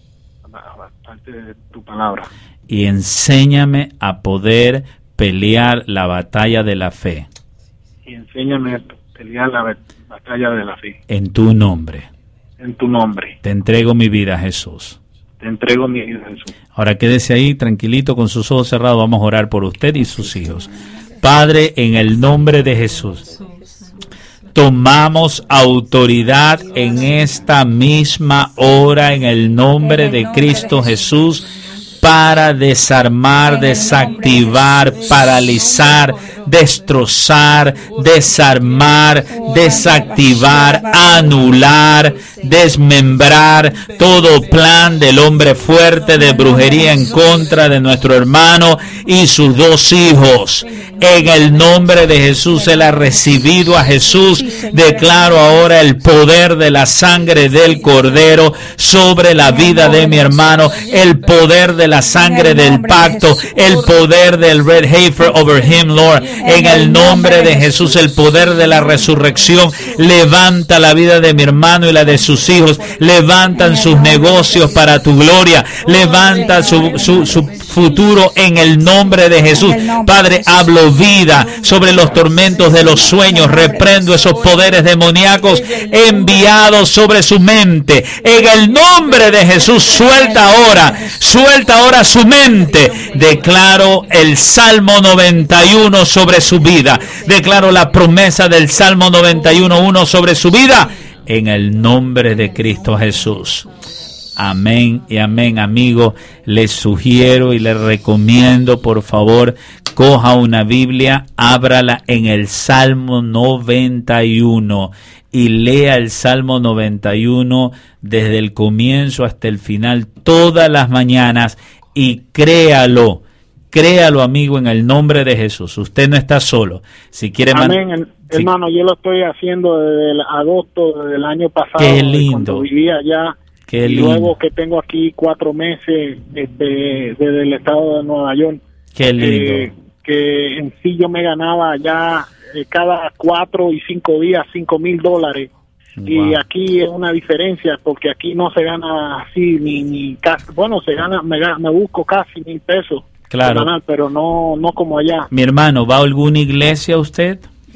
Parte de tu palabra. Y enséñame a poder pelear la batalla de la fe. Y enséñame a pelear la batalla de la fe. En tu nombre. En tu nombre. Te entrego mi vida, Jesús. Te entrego mi vida, Jesús. Ahora quédese ahí tranquilito con sus ojos cerrados. Vamos a orar por usted y sus hijos. Padre, en el nombre de Jesús, tomamos autoridad en esta misma hora, en el nombre de Cristo Jesús, para desarmar, desactivar, paralizar, destrozar, desarmar, desactivar, anular, desmembrar todo plan del hombre fuerte de brujería en contra de nuestro hermano y sus dos hijos. En el nombre de Jesús, él ha recibido a Jesús. Declaro ahora el poder de la sangre del Cordero sobre la vida de mi hermano, el poder de la sangre del pacto, el poder del red heifer over him, Lord. En el nombre de Jesús, el poder de la resurrección levanta la vida de mi hermano y la de sus hijos. Levantan sus negocios para tu gloria. Levanta su futuro en el nombre de Jesús. Padre, hablo vida sobre los tormentos de los sueños. Reprendo esos poderes demoníacos enviados sobre su mente. En el nombre de Jesús, suelta ahora su mente. Declaro el Salmo 91 sobre su vida. Declaro la promesa del Salmo 91:1 sobre su vida. En el nombre de Cristo Jesús. Amén y amén, amigo. Les sugiero y les recomiendo, por favor, coja una Biblia, ábrala en el Salmo 91 y lea el Salmo 91 desde el comienzo hasta el final todas las mañanas y créalo. Créalo, amigo, en el nombre de Jesús. Usted no está solo. Si quiere, amén, hermano, yo lo estoy haciendo desde el agosto del año pasado. Qué lindo. Cuando vivía allá. Qué y lindo. Luego que tengo aquí 4 meses desde el estado de Nueva York. Qué lindo. Que en sí yo me ganaba ya cada 4 y 5 días $5,000. Wow. Y aquí es una diferencia porque aquí no se gana así ni casi, bueno, se gana, me busco casi $1,000. Claro. Ganar, pero no como allá. Mi hermano, ¿va a alguna iglesia usted?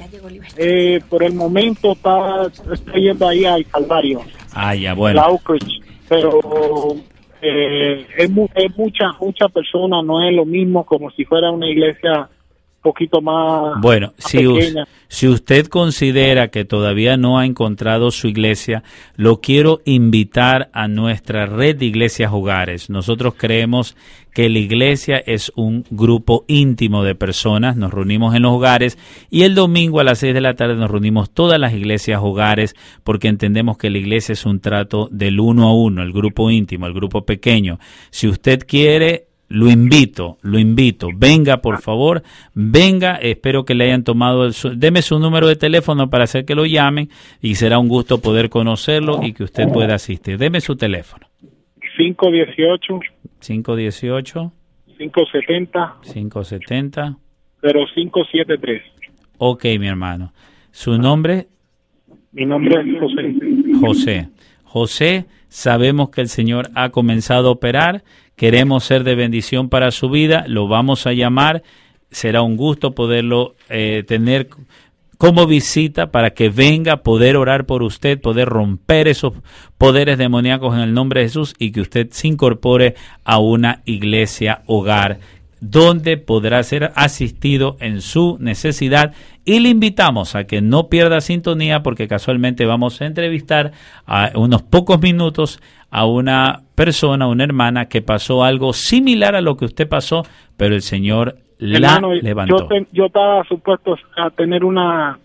Por el momento estoy yendo ahí al Calvario. Ah, ya, bueno. La Oak Ridge, pero es mucha persona, no es lo mismo como si fuera una iglesia un poquito más, bueno, más pequeña. Si usted considera que todavía no ha encontrado su iglesia, lo quiero invitar a nuestra red de iglesias hogares. Nosotros creemos que la iglesia es un grupo íntimo de personas. Nos reunimos en los hogares y el domingo a las 6 de la tarde nos reunimos todas las iglesias hogares porque entendemos que la iglesia es un trato del 1 a 1, el grupo íntimo, el grupo pequeño. Si usted quiere, lo invito, venga por favor, venga, espero que le hayan tomado, deme su número de teléfono para hacer que lo llamen y será un gusto poder conocerlo y que usted pueda asistir. Deme su teléfono. 518 570 0573. Ok, mi hermano. ¿Su nombre? Mi nombre es José, sabemos que el Señor ha comenzado a operar. Queremos ser de bendición para su vida, lo vamos a llamar, será un gusto poderlo tener como visita para que venga, poder orar por usted, poder romper esos poderes demoníacos en el nombre de Jesús y que usted se incorpore a una iglesia hogar donde podrá ser asistido en su necesidad y le invitamos a que no pierda sintonía porque casualmente vamos a entrevistar a unos pocos minutos a una persona, una hermana que pasó algo similar a lo que usted pasó, pero el Señor la levantó. Yo estaba supuesto a tener una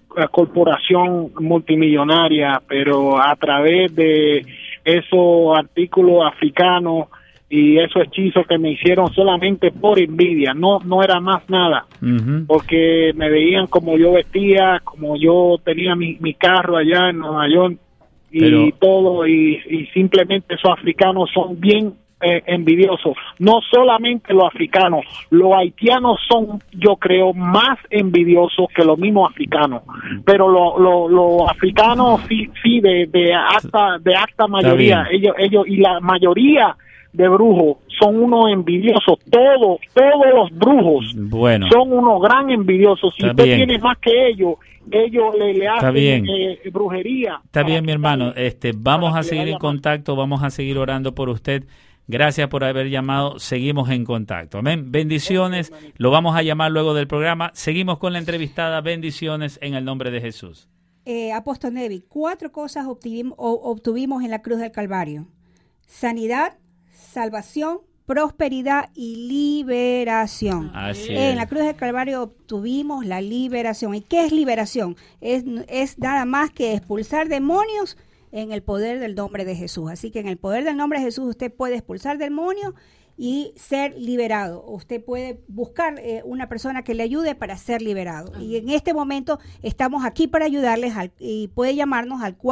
corporación multimillonaria, pero a través de esos artículos africanos y esos hechizos que me hicieron solamente por envidia, no era más nada, porque me veían como yo vestía, como yo tenía mi carro allá en Nueva York y todo, y simplemente esos africanos son bien envidiosos. No solamente los africanos, los haitianos son, yo creo, más envidiosos que los mismos africanos, pero los africanos sí de alta mayoría, ellos y la mayoría de brujos son unos envidiosos, todos los brujos son unos gran envidiosos. Si usted tiene más que ellos le hacen brujería. Está bien, mi hermano, vamos a seguir en contacto, vamos a seguir orando por usted. Gracias por haber llamado, seguimos en contacto. Amén. Bendiciones, lo vamos a llamar luego del programa. Seguimos con la entrevistada, bendiciones en el nombre de Jesús. Apóstol Nevi, 4 cosas obtuvimos en la cruz del Calvario: sanidad, salvación, prosperidad y liberación. Así en la cruz del Calvario obtuvimos la liberación. ¿Y qué es liberación? Es nada más que expulsar demonios en el poder del nombre de Jesús. Así que en el poder del nombre de Jesús usted puede expulsar demonios y ser liberado. Usted puede buscar una persona que le ayude para ser liberado. Y en este momento estamos aquí para ayudarles y puede llamarnos al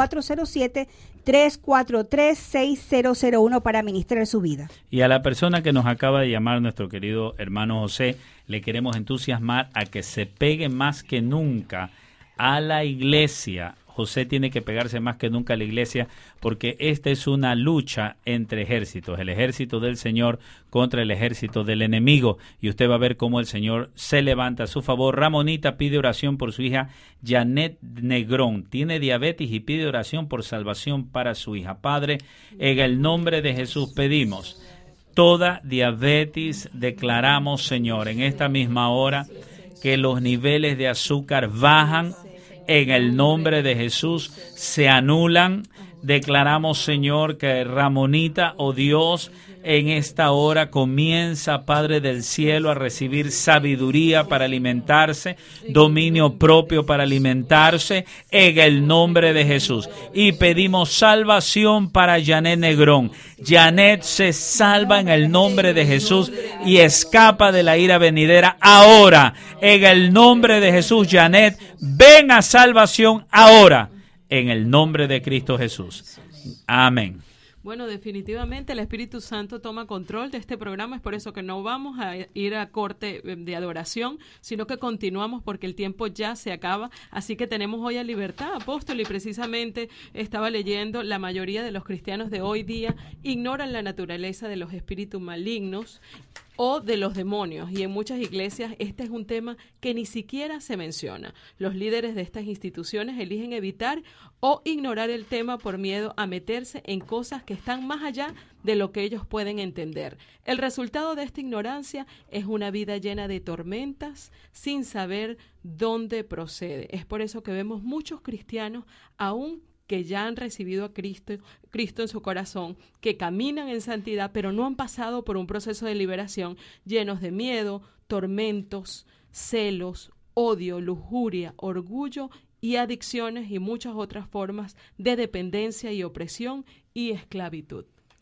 407-343-6001 para ministrar su vida. Y a la persona que nos acaba de llamar, nuestro querido hermano José, le queremos entusiasmar a que se pegue más que nunca a la iglesia. José tiene que pegarse más que nunca a la iglesia, porque esta es una lucha entre ejércitos, el ejército del Señor contra el ejército del enemigo, y usted va a ver cómo el Señor se levanta a su favor. Ramonita pide oración por su hija Janet Negrón, tiene diabetes y pide oración por salvación para su hija. Padre, en el nombre de Jesús pedimos toda diabetes, declaramos, Señor, en esta misma hora que los niveles de azúcar bajan. En el nombre de Jesús se anulan. Declaramos, Señor, que Ramonita, oh Dios, en esta hora comienza, Padre del cielo, a recibir sabiduría para alimentarse, dominio propio para alimentarse, en el nombre de Jesús. Y pedimos salvación para Janet Negrón. Janet se salva en el nombre de Jesús y escapa de la ira venidera ahora. En el nombre de Jesús, Janet, ven a salvación ahora. En el nombre de Cristo Jesús. Amén. Bueno, definitivamente el Espíritu Santo toma control de este programa. Es por eso que no vamos a ir a corte de adoración, sino que continuamos porque el tiempo ya se acaba. Así que tenemos hoy a Libertad, apóstol, y precisamente estaba leyendo, la mayoría de los cristianos de hoy día ignoran la naturaleza de los espíritus malignos o de los demonios, y en muchas iglesias este es un tema que ni siquiera se menciona. Los líderes de estas instituciones eligen evitar o ignorar el tema por miedo a meterse en cosas que están más allá de lo que ellos pueden entender. El resultado de esta ignorancia es una vida llena de tormentas sin saber dónde procede. Es por eso que vemos muchos cristianos aún que ya han recibido a Cristo en su corazón, que caminan en santidad, pero no han pasado por un proceso de liberación, llenos de miedo, tormentos, celos, odio, lujuria, orgullo y adicciones y muchas otras formas de dependencia y opresión y esclavitud.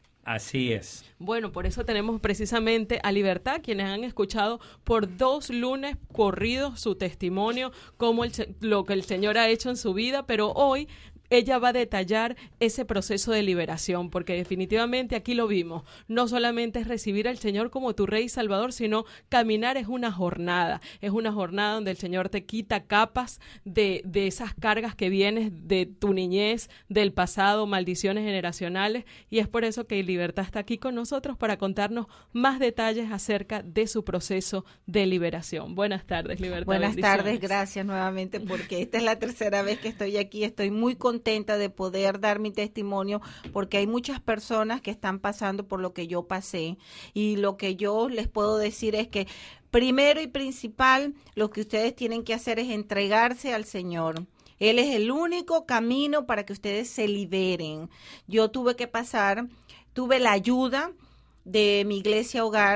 Así es. Bueno, por eso tenemos precisamente a Libertad, quienes han escuchado por 2 lunes corridos su testimonio, lo que el Señor ha hecho en su vida, pero hoy ella va a detallar ese proceso de liberación, porque definitivamente aquí lo vimos. No solamente es recibir al Señor como tu Rey y Salvador, sino caminar es una jornada. Es una jornada donde el Señor te quita capas de esas cargas que vienen de tu niñez, del pasado, maldiciones generacionales. Y es por eso que Libertad está aquí con nosotros para contarnos más detalles acerca de su proceso de liberación. Buenas tardes, Libertad. Buenas tardes, gracias nuevamente, porque esta es la tercera vez que estoy aquí. Estoy muy contenta de poder dar mi testimonio, porque hay muchas personas que están pasando por lo que yo pasé, y lo que yo les puedo decir es que primero y principal, lo que ustedes tienen que hacer es entregarse al Señor. Él es el único camino para que ustedes se liberen. Yo tuve la ayuda de mi iglesia hogar,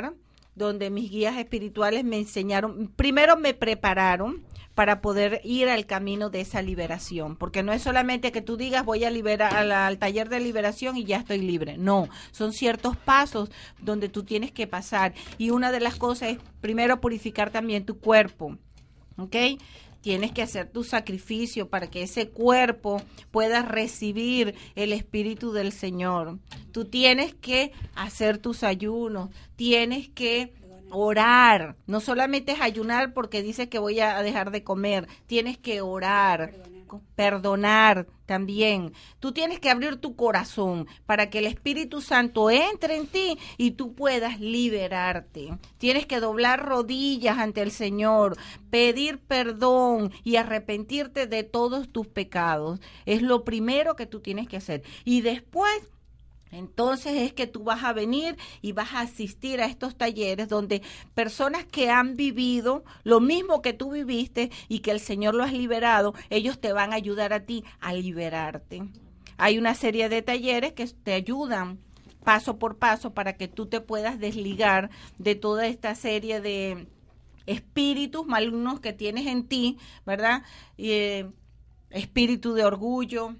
donde mis guías espirituales me enseñaron, primero me prepararon para poder ir al camino de esa liberación, porque no es solamente que tú digas voy a liberar al taller de liberación y ya estoy libre, no, son ciertos pasos donde tú tienes que pasar, y una de las cosas es primero purificar también tu cuerpo, ¿ok? Tienes que hacer tu sacrificio para que ese cuerpo pueda recibir el Espíritu del Señor. Tú tienes que hacer tus ayunos, tienes que orar. No solamente es ayunar porque dices que voy a dejar de comer, tienes que orar. Perdonar también. Tú tienes que abrir tu corazón para que el Espíritu Santo entre en ti y tú puedas liberarte. Tienes que doblar rodillas ante el Señor, pedir perdón y arrepentirte de todos tus pecados. Es lo primero que tú tienes que hacer. Y después, entonces es que tú vas a venir y vas a asistir a estos talleres donde personas que han vivido lo mismo que tú viviste y que el Señor lo has liberado, ellos te van a ayudar a ti a liberarte. Hay una serie de talleres que te ayudan paso por paso para que tú te puedas desligar de toda esta serie de espíritus malignos que tienes en ti, ¿verdad? Espíritu de orgullo,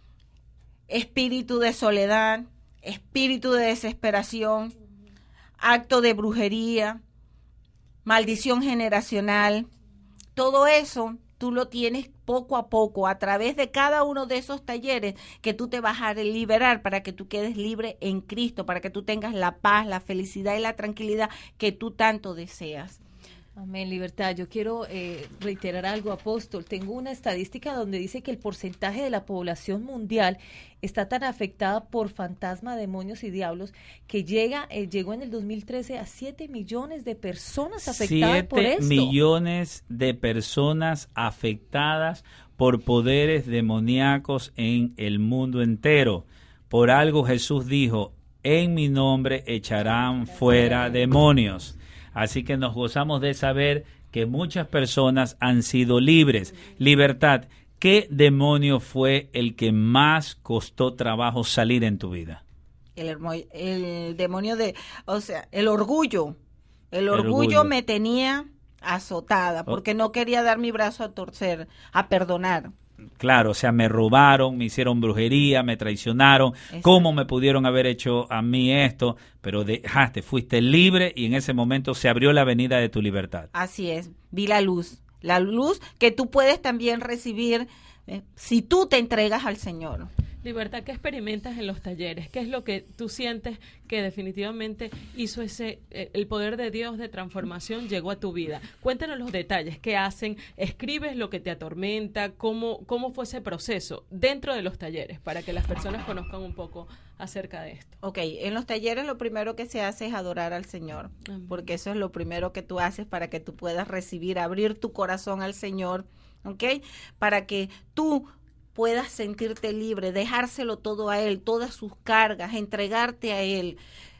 espíritu de soledad, espíritu de desesperación, acto de brujería, maldición generacional. Todo eso tú lo tienes poco a poco a través de cada uno de esos talleres que tú te vas a liberar para que tú quedes libre en Cristo, para que tú tengas la paz, la felicidad y la tranquilidad que tú tanto deseas. Amén, libertad. Yo quiero reiterar algo, apóstol. Tengo una estadística donde dice que el porcentaje de la población mundial está tan afectada por fantasmas, demonios y diablos que llegó en el 2013 a 7 millones de personas afectadas por esto. 7 millones de personas afectadas por poderes demoníacos en el mundo entero. Por algo Jesús dijo, en mi nombre echarán fuera demonios. Así que nos gozamos de saber que muchas personas han sido libres. Libertad, ¿qué demonio fue el que más costó trabajo salir en tu vida? El demonio el orgullo. El orgullo me tenía azotada porque no quería dar mi brazo a torcer, a perdonar. Claro, o sea, me robaron, me hicieron brujería, me traicionaron. Exacto. ¿Cómo me pudieron haber hecho a mí esto? Pero fuiste libre y en ese momento se abrió la avenida de tu libertad. Así es, vi la luz que tú puedes también recibir si tú te entregas al Señor. Libertad, ¿qué experimentas en los talleres? ¿Qué es lo que tú sientes que definitivamente hizo el poder de Dios de transformación llegó a tu vida? Cuéntanos los detalles, ¿qué hacen? ¿Escribes lo que te atormenta? ¿Cómo fue ese proceso dentro de los talleres para que las personas conozcan un poco acerca de esto? Ok, en los talleres lo primero que se hace es adorar al Señor, porque eso es lo primero que tú haces para que tú puedas recibir, abrir tu corazón al Señor, ¿ok? Para que tú puedas sentirte libre, dejárselo todo a Él, todas sus cargas, entregarte a Él.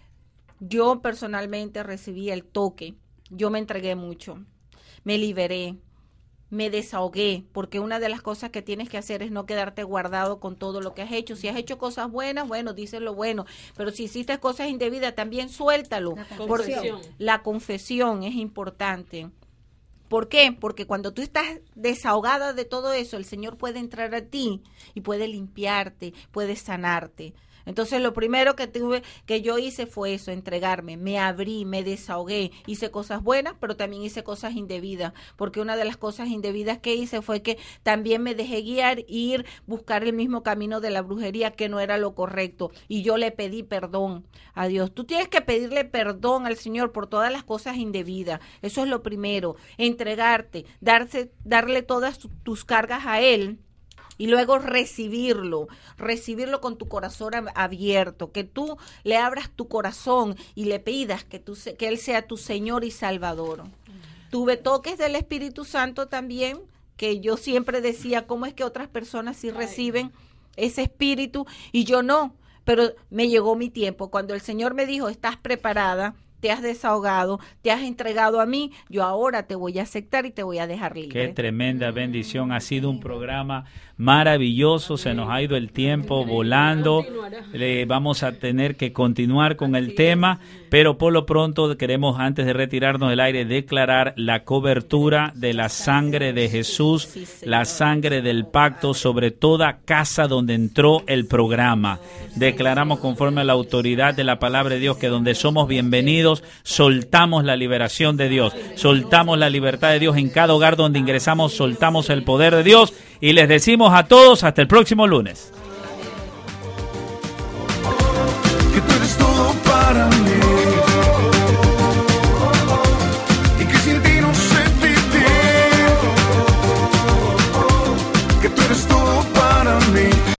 Yo personalmente recibí el toque, yo me entregué mucho, me liberé, me desahogué, porque una de las cosas que tienes que hacer es no quedarte guardado con todo lo que has hecho. Si has hecho cosas buenas, bueno, dices lo bueno, pero si hiciste cosas indebidas, también suéltalo. La confesión es importante. ¿Por qué? Porque cuando tú estás desahogada de todo eso, el Señor puede entrar a ti y puede limpiarte, puede sanarte. Entonces lo primero que yo hice fue eso, entregarme, me abrí, me desahogué, hice cosas buenas, pero también hice cosas indebidas, porque una de las cosas indebidas que hice fue que también me dejé guiar, buscar el mismo camino de la brujería que no era lo correcto, y yo le pedí perdón a Dios. Tú tienes que pedirle perdón al Señor por todas las cosas indebidas, eso es lo primero, entregarte, darle todas tus cargas a Él. Y luego recibirlo con tu corazón abierto, que tú le abras tu corazón y le pidas que Él sea tu Señor y Salvador. Tuve toques del Espíritu Santo también, que yo siempre decía, ¿cómo es que otras personas sí reciben ese espíritu y yo no? Pero me llegó mi tiempo. Cuando el Señor me dijo, estás preparada, te has desahogado, te has entregado a mí, yo ahora te voy a aceptar y te voy a dejar libre. Qué tremenda bendición, ha sido un programa maravilloso, se nos ha ido el tiempo volando, vamos a tener que continuar con el tema, pero por lo pronto queremos, antes de retirarnos del aire, declarar la cobertura de la sangre de Jesús, la sangre del pacto sobre toda casa donde entró el programa. Declaramos conforme a la autoridad de la palabra de Dios que donde somos bienvenidos, soltamos la liberación de Dios, soltamos la libertad de Dios en cada hogar donde ingresamos, soltamos el poder de Dios y les decimos a todos hasta el próximo lunes.